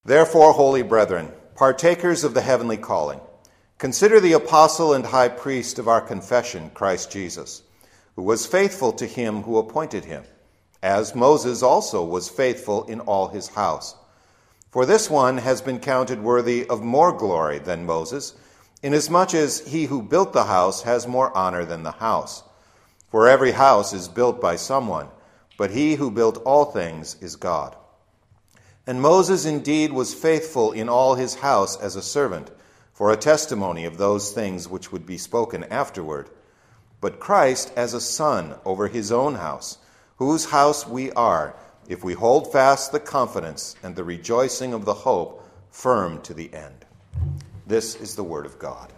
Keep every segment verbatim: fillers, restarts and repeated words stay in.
Therefore, holy brethren, partakers of the heavenly calling, consider the apostle and high priest of our confession, Christ Jesus, who was faithful to him who appointed him, as Moses also was faithful in all his house. For this one has been counted worthy of more glory than Moses, inasmuch as he who built the house has more honor than the house. For every house is built by someone, but he who built all things is God. And Moses indeed was faithful in all his house as a servant, for a testimony of those things which would be spoken afterward. But Christ as a son over his own house, whose house we are, if we hold fast the confidence and the rejoicing of the hope firm to the end. This is the word of God.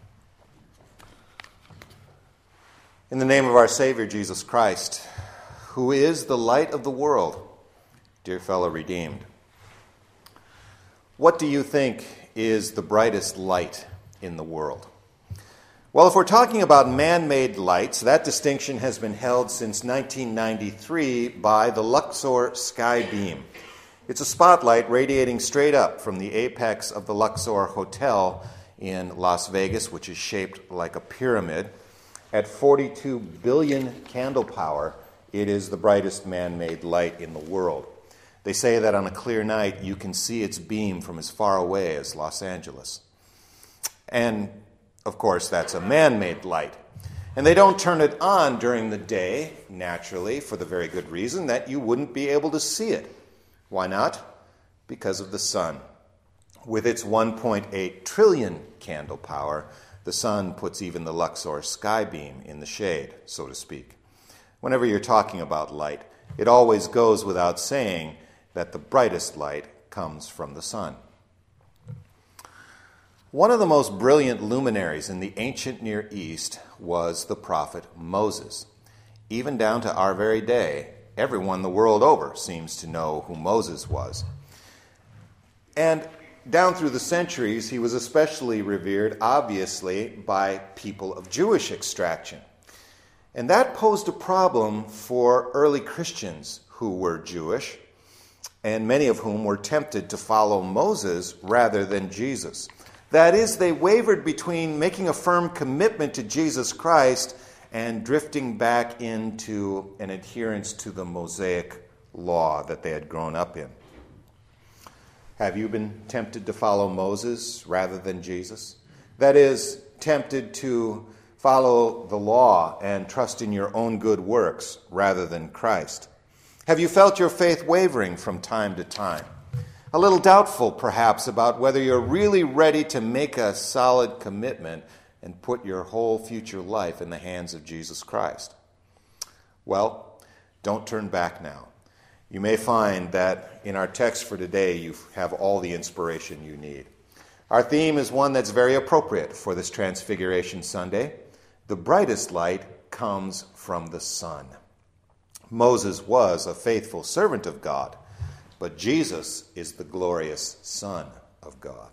In the name of our Savior Jesus Christ, who is the light of the world, dear fellow redeemed, what do you think is the brightest light in the world? Well, if we're talking about man-made lights, that distinction has been held since nineteen ninety-three by the Luxor Sky Beam. It's a spotlight radiating straight up from the apex of the Luxor Hotel in Las Vegas, which is shaped like a pyramid. At forty-two billion candle power, it is the brightest man-made light in the world. They say that on a clear night, you can see its beam from as far away as Los Angeles. And, of course, that's a man-made light. And they don't turn it on during the day, naturally, for the very good reason that you wouldn't be able to see it. Why not? Because of the sun. With its one point eight trillion candle power, the sun puts even the Luxor Sky Beam in the shade, so to speak. Whenever you're talking about light, it always goes without saying that the brightest light comes from the sun. One of the most brilliant luminaries in the ancient Near East was the prophet Moses. Even down to our very day, everyone the world over seems to know who Moses was. And down through the centuries, he was especially revered, obviously, by people of Jewish extraction. And that posed a problem for early Christians who were Jewish, and many of whom were tempted to follow Moses rather than Jesus. That is, they wavered between making a firm commitment to Jesus Christ and drifting back into an adherence to the Mosaic law that they had grown up in. Have you been tempted to follow Moses rather than Jesus? That is, tempted to follow the law and trust in your own good works rather than Christ? Have you felt your faith wavering from time to time? A little doubtful, perhaps, about whether you're really ready to make a solid commitment and put your whole future life in the hands of Jesus Christ? Well, don't turn back now. You may find that in our text for today, you have all the inspiration you need. Our theme is one that's very appropriate for this Transfiguration Sunday. The brightest light comes from the sun. Moses was a faithful servant of God, but Jesus is the glorious Son of God.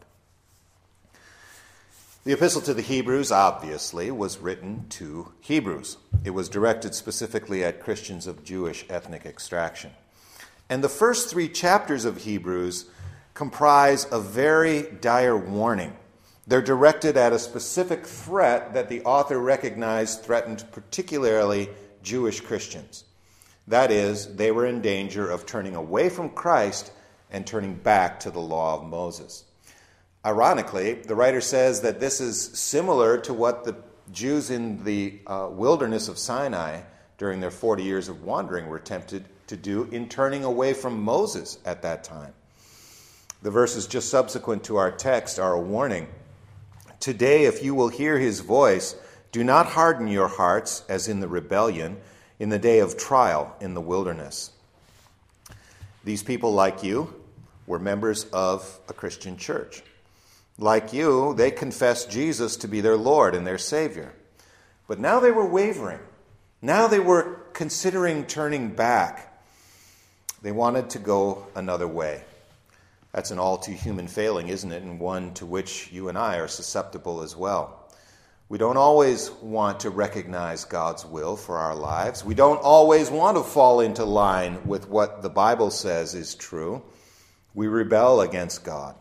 The epistle to the Hebrews, obviously, was written to Hebrews. It was directed specifically at Christians of Jewish ethnic extraction. And the first three chapters of Hebrews comprise a very dire warning. They're directed at a specific threat that the author recognized threatened particularly Jewish Christians. That is, they were in danger of turning away from Christ and turning back to the law of Moses. Ironically, the writer says that this is similar to what the Jews in the uh, wilderness of Sinai during their forty years of wandering were tempted to do in turning away from Moses at that time. The verses just subsequent to our text are a warning. Today, if you will hear his voice, do not harden your hearts as in the rebellion, in the day of trial in the wilderness. These people, like you, were members of a Christian church. Like you, they confessed Jesus to be their Lord and their Savior. But now they were wavering. Now they were considering turning back. They wanted to go another way. That's an all too human failing, isn't it? And one to which you and I are susceptible as well. We don't always want to recognize God's will for our lives. We don't always want to fall into line with what the Bible says is true. We rebel against God.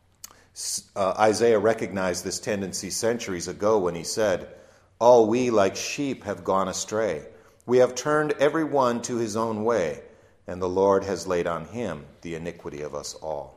Uh, Isaiah recognized this tendency centuries ago when he said, "All we like sheep have gone astray. We have turned every one to his own way, and the Lord has laid on him the iniquity of us all."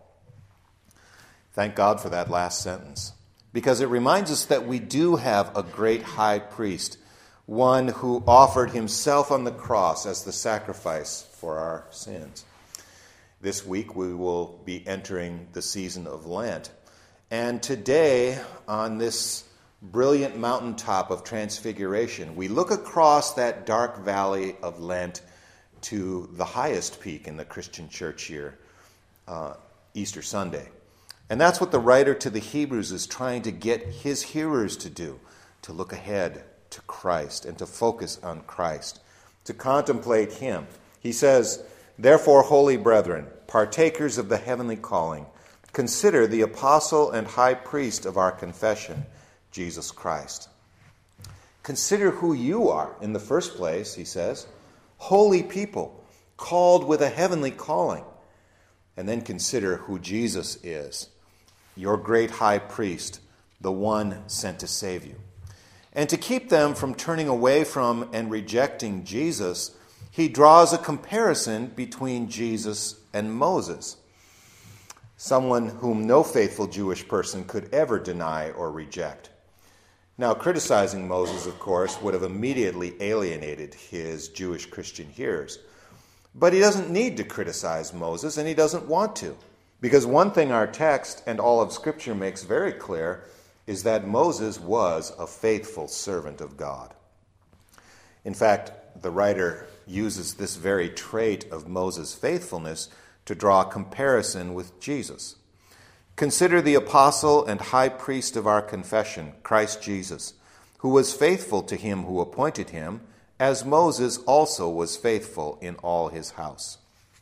Thank God for that last sentence, because it reminds us that we do have a great high priest, one who offered himself on the cross as the sacrifice for our sins. This week we will be entering the season of Lent. And today, on this brilliant mountaintop of transfiguration, we look across that dark valley of Lent to the highest peak in the Christian church year, uh, Easter Sunday. And that's what the writer to the Hebrews is trying to get his hearers to do, to look ahead to Christ and to focus on Christ, to contemplate him. He says, "Therefore, holy brethren, partakers of the heavenly calling, consider the apostle and high priest of our confession, Jesus Christ." Consider who you are in the first place, he says, holy people, called with a heavenly calling. And then consider who Jesus is, your great high priest, the one sent to save you. And to keep them from turning away from and rejecting Jesus, he draws a comparison between Jesus and Moses, someone whom no faithful Jewish person could ever deny or reject. Now, criticizing Moses, of course, would have immediately alienated his Jewish Christian hearers. But he doesn't need to criticize Moses, and he doesn't want to. Because one thing our text and all of Scripture makes very clear is that Moses was a faithful servant of God. In fact, the writer uses this very trait of Moses' faithfulness to draw a comparison with Jesus. Consider the apostle and high priest of our confession, Christ Jesus, who was faithful to him who appointed him, as Moses also was faithful in all his house.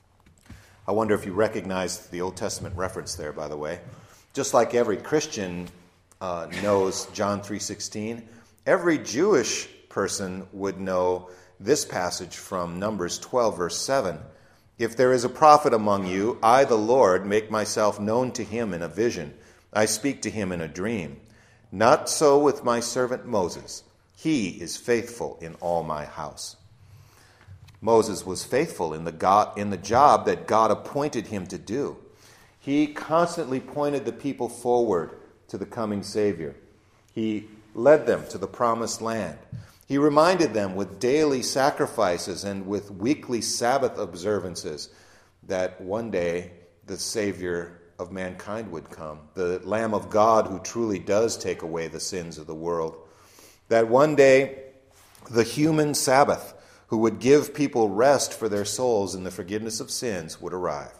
I wonder if you recognize the Old Testament reference there, by the way. Just like every Christian uh, knows John three sixteen, every Jewish person would know this passage from Numbers twelve, verse seven. "If there is a prophet among you, I, the Lord, make myself known to him in a vision. I speak to him in a dream. Not so with my servant Moses. He is faithful in all my house." Moses was faithful in the God, in the job that God appointed him to do. He constantly pointed the people forward to the coming Savior. He led them to the promised land. He reminded them with daily sacrifices and with weekly Sabbath observances that one day the Savior of mankind would come, the Lamb of God who truly does take away the sins of the world. That one day the human Sabbath, who would give people rest for their souls in the forgiveness of sins, would arrive.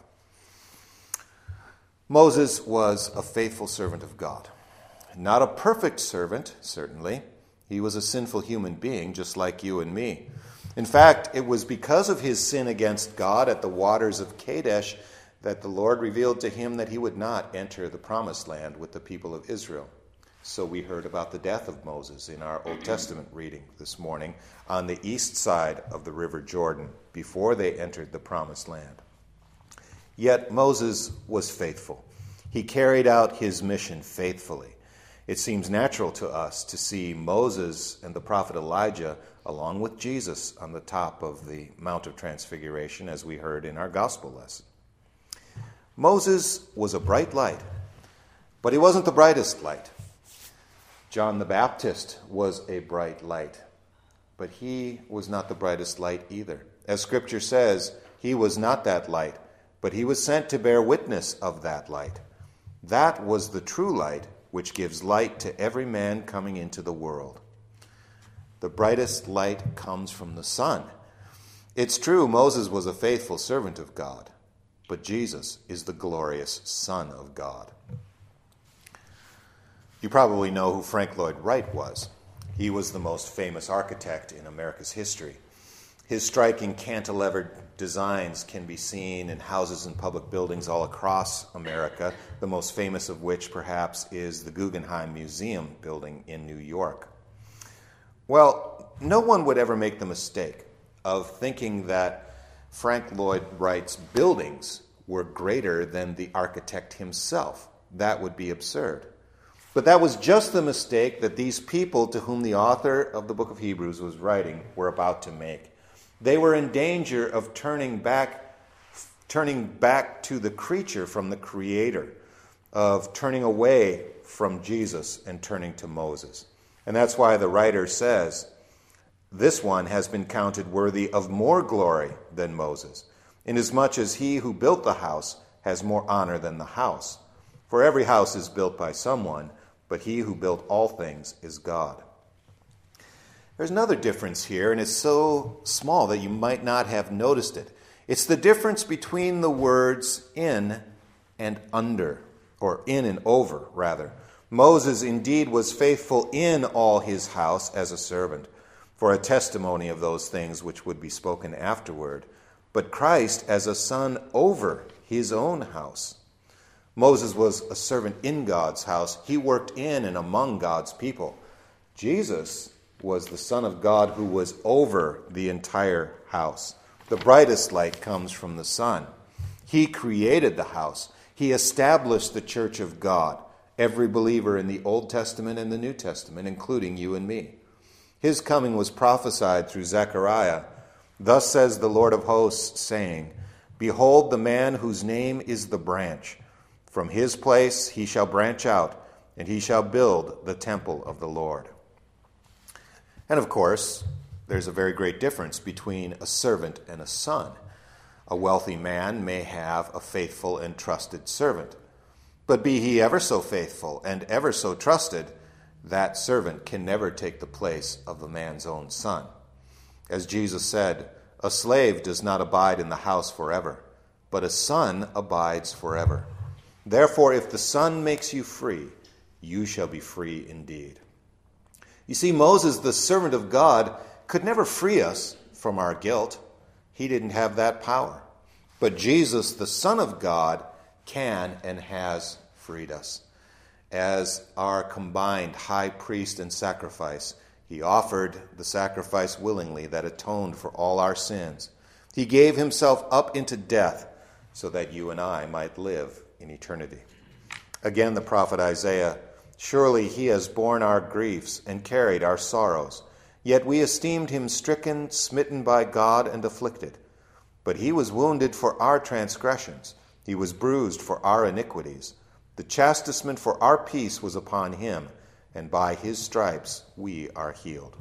Moses was a faithful servant of God. Not a perfect servant, certainly. He was a sinful human being, just like you and me. In fact, it was because of his sin against God at the waters of Kadesh that the Lord revealed to him that he would not enter the promised land with the people of Israel. So we heard about the death of Moses in our Old Testament reading this morning on the east side of the River Jordan before they entered the promised land. Yet Moses was faithful. He carried out his mission faithfully. It seems natural to us to see Moses and the prophet Elijah along with Jesus on the top of the Mount of Transfiguration, as we heard in our gospel lesson. Moses was a bright light, but he wasn't the brightest light. John the Baptist was a bright light, but he was not the brightest light either. As Scripture says, he was not that light, but he was sent to bear witness of that light. That was the true light, which gives light to every man coming into the world. The brightest light comes from the sun. It's true, Moses was a faithful servant of God, but Jesus is the glorious Son of God. You probably know who Frank Lloyd Wright was. He was the most famous architect in America's history. His striking cantilevered designs can be seen in houses and public buildings all across America, the most famous of which perhaps is the Guggenheim Museum building in New York. Well, no one would ever make the mistake of thinking that Frank Lloyd Wright's buildings were greater than the architect himself. That would be absurd. But that was just the mistake that these people to whom the author of the book of Hebrews was writing were about to make. They were in danger of turning back, turning back to the creature from the Creator, of turning away from Jesus and turning to Moses. And that's why the writer says, this one has been counted worthy of more glory than Moses, inasmuch as he who built the house has more honor than the house. For every house is built by someone, but he who built all things is God. There's another difference here, and it's so small that you might not have noticed it. It's the difference between the words in and under, or in and over, rather. Moses indeed was faithful in all his house as a servant, for a testimony of those things which would be spoken afterward, but Christ as a son over his own house. Moses was a servant in God's house. He worked in and among God's people. Jesus was the Son of God who was over the entire house. The brightest light comes from the sun. He created the house. He established the church of God, every believer in the Old Testament and the New Testament, including you and me. His coming was prophesied through Zechariah. Thus says the Lord of hosts, saying, Behold the man whose name is the branch. From his place he shall branch out, and he shall build the temple of the Lord. And of course, there's a very great difference between a servant and a son. A wealthy man may have a faithful and trusted servant. But be he ever so faithful and ever so trusted, that servant can never take the place of the man's own son. As Jesus said, a slave does not abide in the house forever, but a son abides forever. Therefore, if the Son makes you free, you shall be free indeed. You see, Moses, the servant of God, could never free us from our guilt. He didn't have that power. But Jesus, the Son of God, can and has freed us. As our combined high priest and sacrifice, he offered the sacrifice willingly that atoned for all our sins. He gave himself up into death so that you and I might live in eternity. Again, the prophet Isaiah, surely he has borne our griefs and carried our sorrows. Yet we esteemed him stricken, smitten by God, and afflicted. But he was wounded for our transgressions. He was bruised for our iniquities. The chastisement for our peace was upon him, and by his stripes we are healed.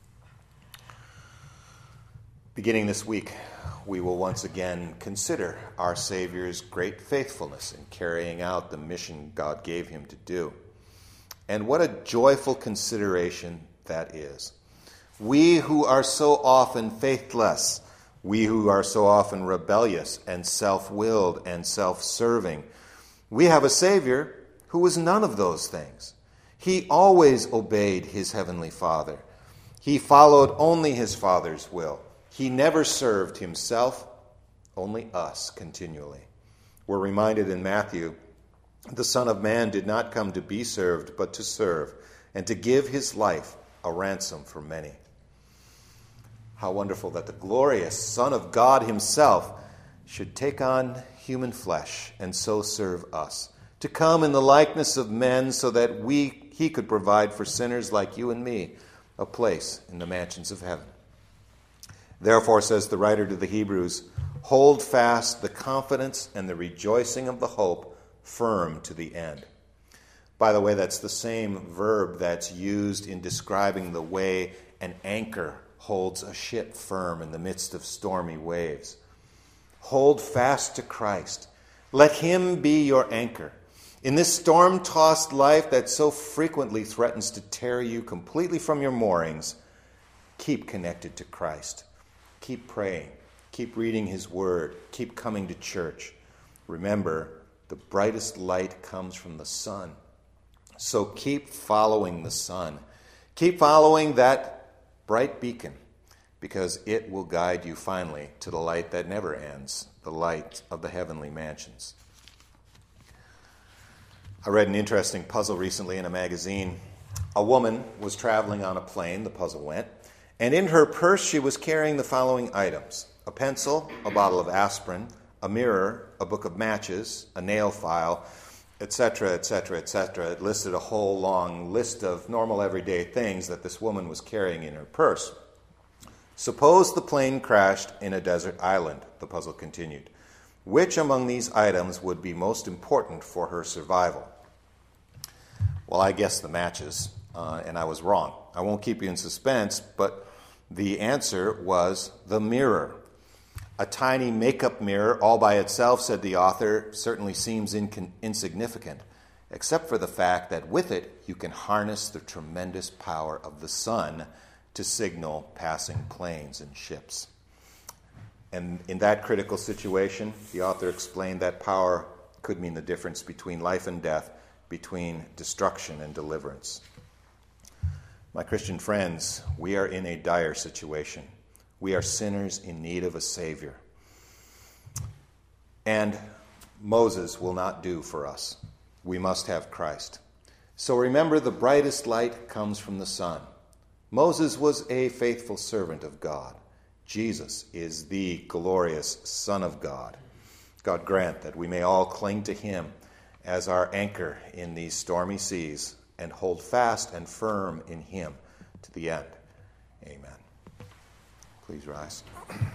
Beginning this week, we will once again consider our Savior's great faithfulness in carrying out the mission God gave him to do. And what a joyful consideration that is. We who are so often faithless, we who are so often rebellious and self-willed and self-serving, we have a Savior who was none of those things. He always obeyed his heavenly Father. He followed only his Father's will. He never served himself, only us continually. We're reminded in Matthew, the Son of Man did not come to be served, but to serve, and to give his life a ransom for many. How wonderful that the glorious Son of God himself should take on human flesh and so serve us, to come in the likeness of men so that we he could provide for sinners like you and me a place in the mansions of heaven. Therefore, says the writer to the Hebrews, hold fast the confidence and the rejoicing of the hope firm to the end. By the way, that's the same verb that's used in describing the way an anchor holds a ship firm in the midst of stormy waves. Hold fast to Christ. Let him be your anchor. In this storm-tossed life that so frequently threatens to tear you completely from your moorings, keep connected to Christ. Keep praying. Keep reading his word. Keep coming to church. Remember, the brightest light comes from the sun. So keep following the sun. Keep following that bright beacon, because it will guide you finally to the light that never ends, the light of the heavenly mansions. I read an interesting puzzle recently in a magazine. A woman was traveling on a plane, the puzzle went, and in her purse she was carrying the following items: a pencil, a bottle of aspirin, a mirror, a book of matches, a nail file, et cetera, et cetera, et cetera. It listed a whole long list of normal everyday things that this woman was carrying in her purse. Suppose the plane crashed in a desert island, the puzzle continued. Which among these items would be most important for her survival? Well, I guessed the matches, uh, and I was wrong. I won't keep you in suspense, but the answer was the mirror. A tiny makeup mirror all by itself, said the author, certainly seems incon- insignificant, except for the fact that with it you can harness the tremendous power of the sun to signal passing planes and ships. And in that critical situation, the author explained that power could mean the difference between life and death, between destruction and deliverance. My Christian friends, we are in a dire situation. We are sinners in need of a Savior. And Moses will not do for us. We must have Christ. So remember, the brightest light comes from the sun. Moses was a faithful servant of God. Jesus is the glorious Son of God. God grant that we may all cling to him as our anchor in these stormy seas and hold fast and firm in him to the end. Amen. Please rise.